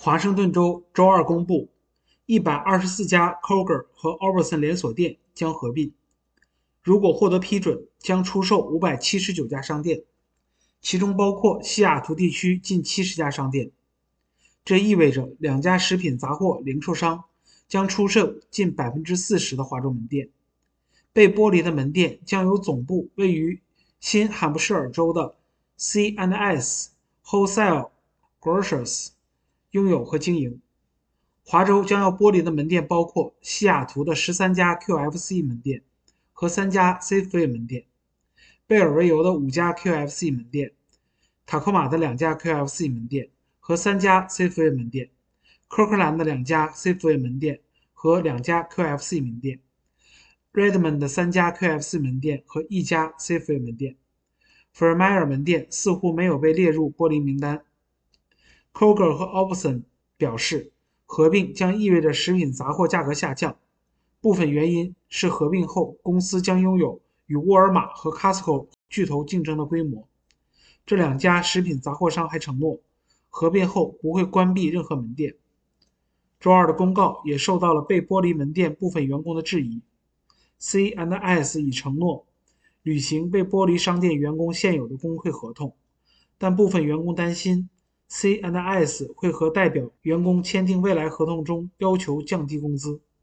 华盛顿州周二公布，124家 Kroger 和 Albertsons 连锁店将合并，如果获得批准，将出售579家商店，其中包括西雅图地区近70家商店。这意味着两家食品杂货零售商将出售近40%的华州门店。被剥离的门店将由总部位于新罕布什尔州的 C&S Wholesale Grocers 拥有和经营。华州将要剥离的门店包括西雅图的13家 QFC 门店和3家 Safeway 门店，贝尔维尤的5家 QFC 门店，塔科马的2家 QFC 门店和3家 Safeway 门店，科克兰的2家 Safeway 门店和2家 QFC 门店， Redmond 的3家 QFC 门店和1家 Safeway 门店。福尔迈尔门店似乎没有被列入剥离名单。Kroger 和 Albertsons 表示，合并将意味着食品杂货价格下降，部分原因是合并后公司将拥有与沃尔玛和 Costco 巨头竞争的规模。这两家食品杂货商还承诺，合并后不会关闭任何门店。周二的公告也受到了被剥离门店部分员工的质疑。C&S 已承诺履行被剥离商店员工现有的工会合同，但部分员工担心 C&S 会和代表员工签订未来合同中要求降低工资。